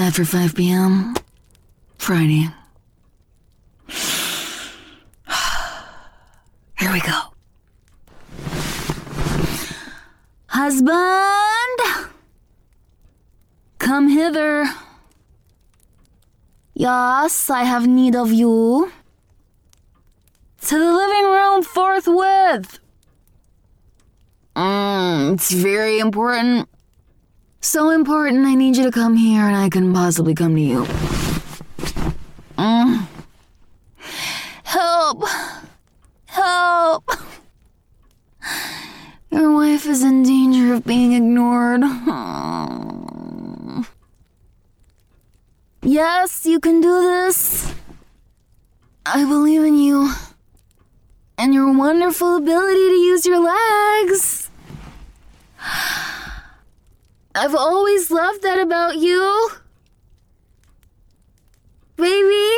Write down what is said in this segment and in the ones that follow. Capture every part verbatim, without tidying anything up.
After five p.m. Friday. Here we go. Husband! Come hither. Yes, I have need of you. To the living room forthwith. Mm, it's very important. So important, I need you to come here and I can possibly come to you. Mm. Help. Help. Your wife is in danger of being ignored. Yes, you can do this. I believe in you. And your wonderful ability to use your legs. I've always loved that about you. Baby?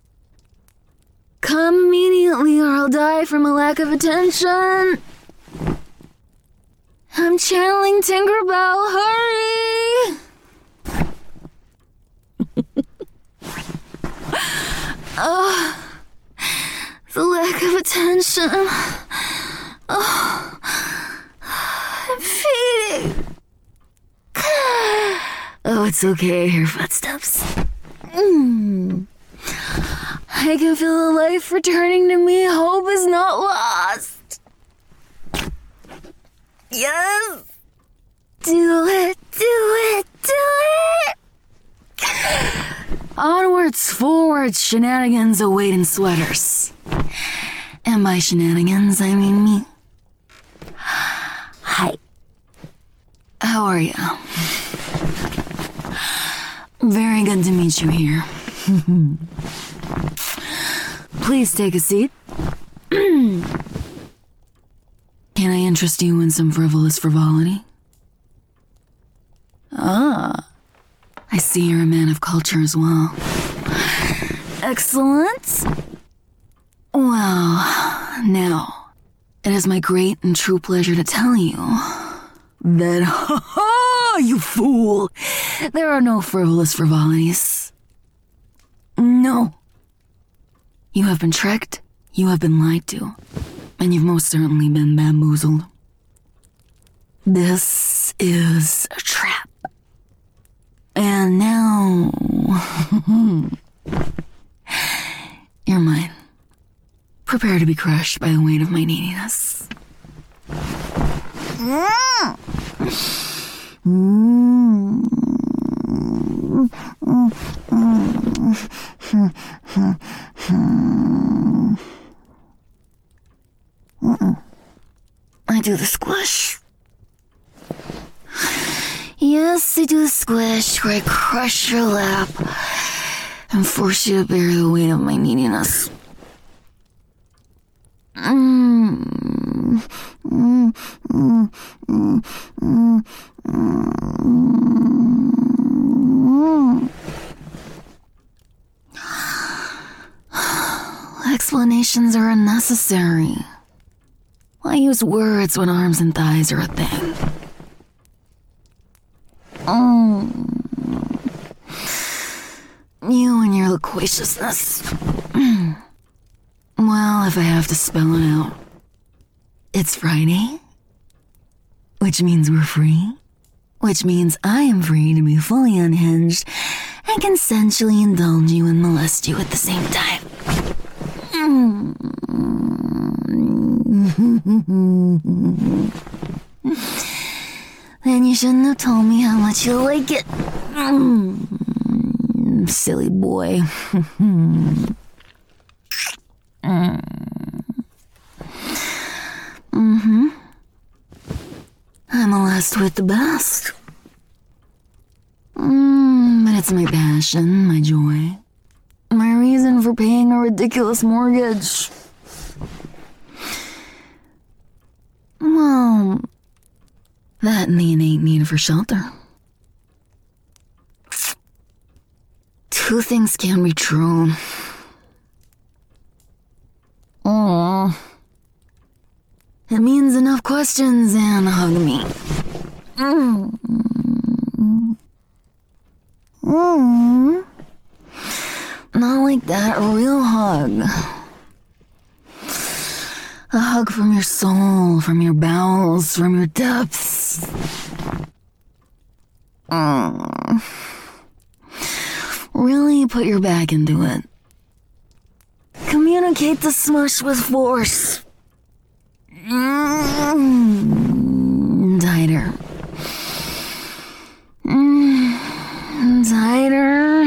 Come immediately or I'll die from a lack of attention. I'm channeling Tinkerbell, hurry! Oh, the lack of attention. Oh, I'm fading. Oh, it's okay, I hear footsteps. Mm. I can feel the life returning to me. Hope is not lost. Yes! Do it, do it, do it! Onwards, forwards, shenanigans await in sweaters. And by shenanigans, I mean me. Hi. How are you? Very good to meet you here. Please take a seat. Can I interest you in some frivolous frivolity? Ah, I see you're a man of culture as well. Excellent. Well, now, it is my great and true pleasure to tell you that, ha ha, you fool, there are no frivolous frivolities. No. You have been tricked, you have been lied to, and you've most certainly been bamboozled. This is a trap. And now, you're mine. Prepare to be crushed by the weight of my neediness. Mm. Mm. I do the squish. Yes, I do the squish where I crush your lap and force you to bear the weight of my neediness. Mm. Mm. Mm. Mm. Mm. Mm. Explanations are unnecessary. Why use words when arms and thighs are a thing? Oh. You and your loquaciousness. Well, if I have to spell it out, it's Friday, which means we're free, which means I am free to be fully unhinged and consensually indulge you and molest you at the same time. Then you shouldn't have told me how much you like it. Mm, silly boy. Mm-hmm. I molest with the best. Mm, but it's my passion, my joy, my reason for paying a ridiculous mortgage. Well, that and the innate need for shelter. Two things can be true. Oh, it means enough questions and hug me. Mm. Mm. Not like that, a real hug. A hug from your soul, from your bowels, from your depths. Mm. Really put your back into it. Communicate the smush with force. Mm. Tighter. Mm. Tighter.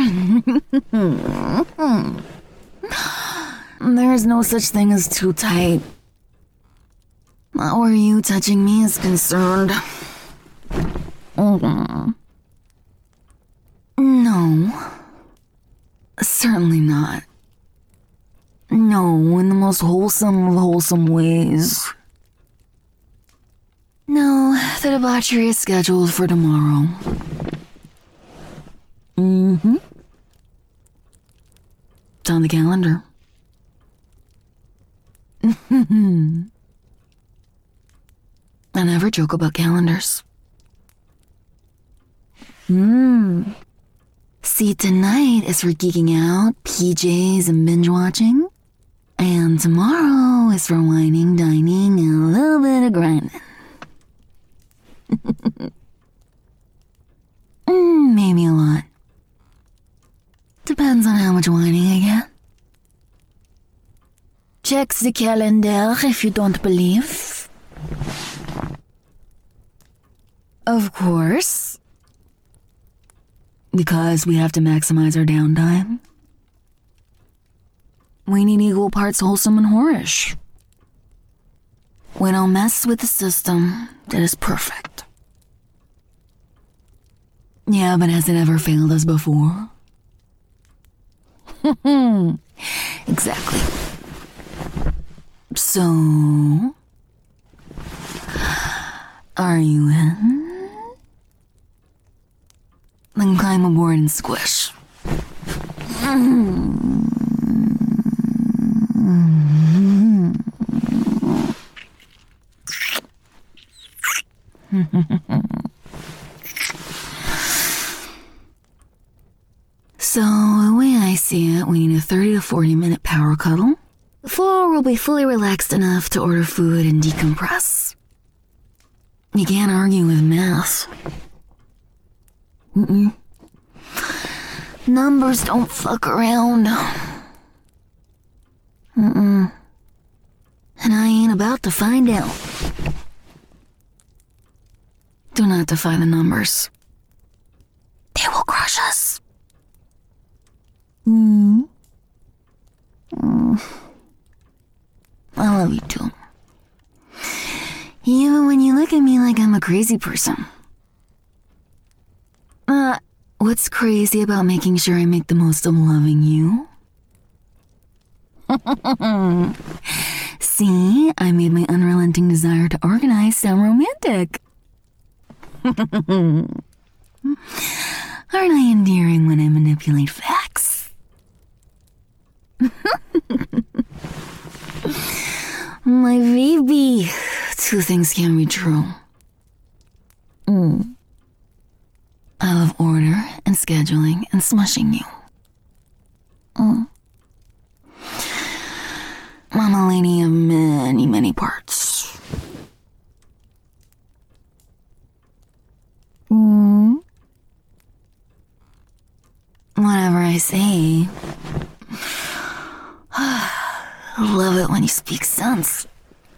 There's no such thing as too tight. Not where you touching me is concerned. Mm. No. Certainly not. No, in the most wholesome of wholesome ways. No, the debauchery is scheduled for tomorrow. Mm-hmm. It's on the calendar. I never joke about calendars. Hmm. See, tonight is for geeking out, P Js, and binge watching. And tomorrow is for whining, dining, and a little bit of grinding. mm, maybe a lot. Depends on how much whining I get. Check the calendar if you don't believe. Of course. Because we have to maximize our downtime. We need equal parts wholesome and whorish. We don't mess with the system that is perfect. Yeah, but has it ever failed us before? Exactly. So, are you in? Then climb aboard and squish. So, the way I see it, we need a thirty to forty minute power cuddle before we'll be fully relaxed enough to order food and decompress. You can't argue with math. Mm-mm. Numbers don't fuck around. Mm-mm. And I ain't about to find out. Do not defy the numbers. They will crush us. Mm. Mm. I love you too. Even when you look at me like I'm a crazy person. Uh, what's crazy about making sure I make the most of loving you? See, I made my unrelenting desire to organize sound romantic. Aren't I endearing when I manipulate facts? My baby, two things can be true. Mm. I love order and scheduling and smushing you. Mm. I'm a lady of many, many parts. Mm. Whatever I say. I love it when you speak sense.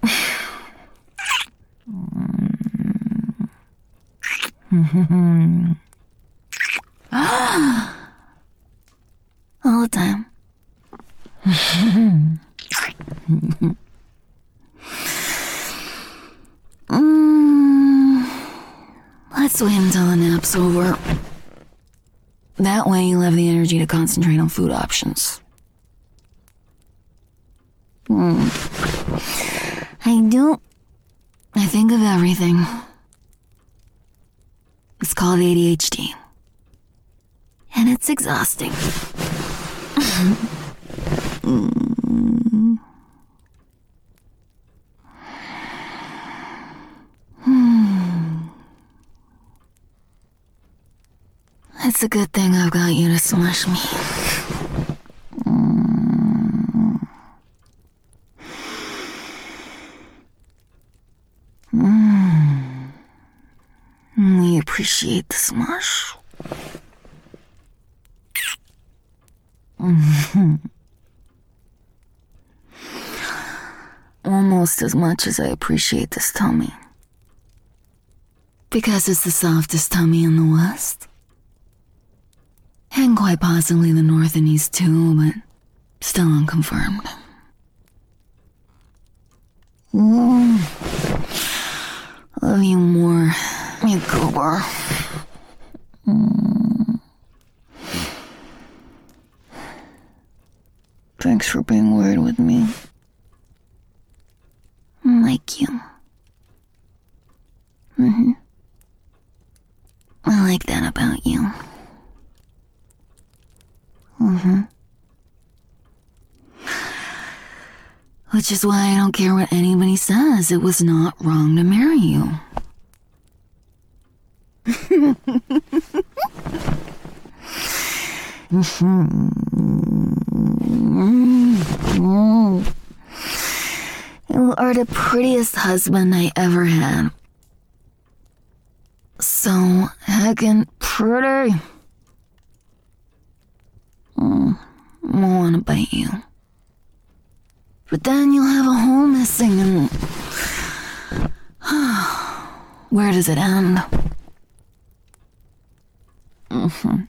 All the time. mm, let's wait until the nap's over. That way you'll have the energy to concentrate on food options. Mm. I do. I think of everything. It's called A D H D. And it's exhausting. mm. It's a good thing I've got you to smush me. Mm. Mm. We appreciate the smush. Mm-hmm. Almost as much as I appreciate this tummy. Because it's the softest tummy in the West. And quite possibly the North and East too, but still unconfirmed. Mm. Love you more, you goober. Mm. Thanks for being weird with me. I like you. Mm-hmm. I like that about you. Mm-hmm. Which is why I don't care what anybody says. It was not wrong to marry you. You are the prettiest husband I ever had. So heckin' pretty. Mm, I wanna bite you. But then you'll have a hole missing and... Where does it end? Mm-hmm.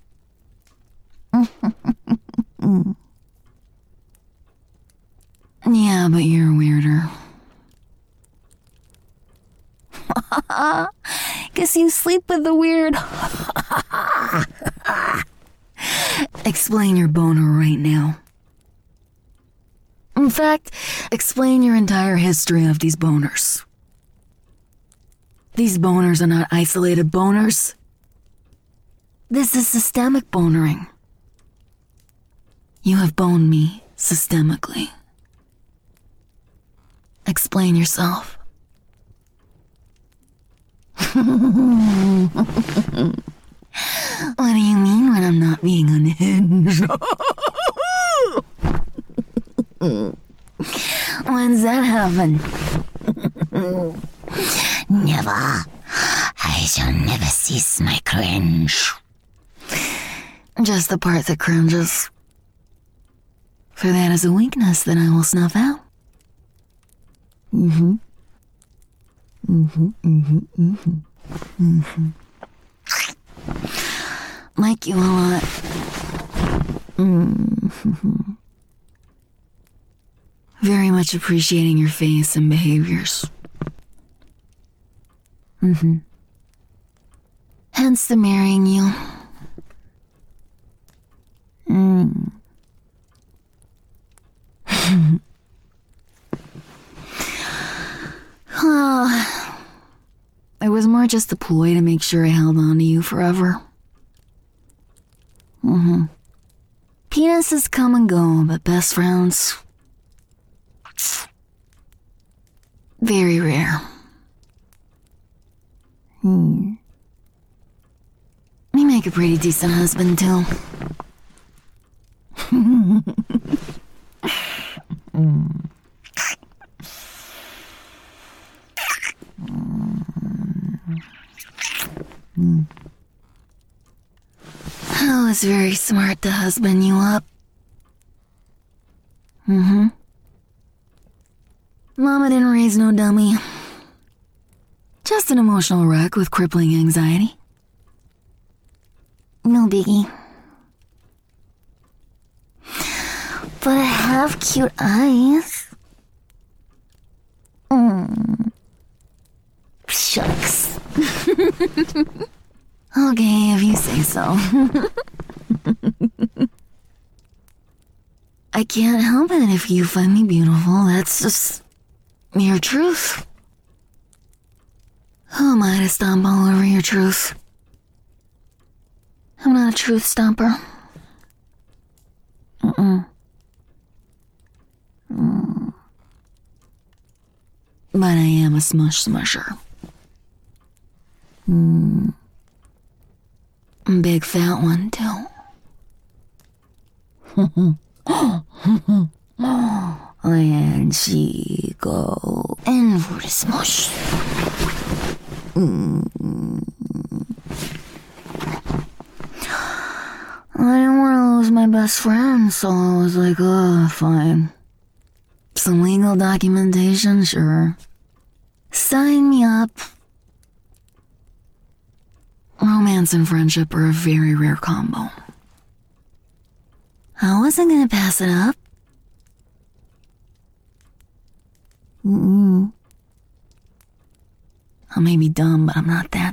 Yeah, but you're weirder. Guess you sleep with the weird. Explain your boner right now. In fact, explain your entire history of these boners. These boners are not isolated boners. This is systemic bonering. You have boned me systemically. Explain yourself. What do you mean when I'm not being unhinged? When's that happen? Never. I shall never cease my cringe. Just the part that cringes. For that is a weakness that I will snuff out. Mm-hmm. Mm-hmm, mm-hmm, mm-hmm, mm-hmm. Like you a lot. Mm-hmm. Very much appreciating your face and behaviors. Mm-hmm. Hence the marrying you. Mm. Oh, it was more just a ploy to make sure I held on to you forever. Mm-hmm. Penises come and go, but best friends... very rare. Hmm. You make a pretty decent husband, too. mm. Mm. Oh, it's very smart to husband you up. Mm-hmm. Mama didn't raise no dummy. Just an emotional wreck with crippling anxiety. No biggie. But I have cute eyes. Mm. Shucks. Okay, if you say so. I can't help it if you find me beautiful. That's just your truth. Who am I to stomp all over your truth? I'm not a truth stomper. Mm-mm. Mm. But I am a smush smusher. Mm. Big fat one, too. And she go in for the smush. Mm. I didn't want to lose my best friend, so I was like, oh, fine. Some legal documentation, sure. Sign me up. Romance and friendship are a very rare combo. I wasn't gonna pass it up. Mm-mm. I may be dumb, but I'm not that.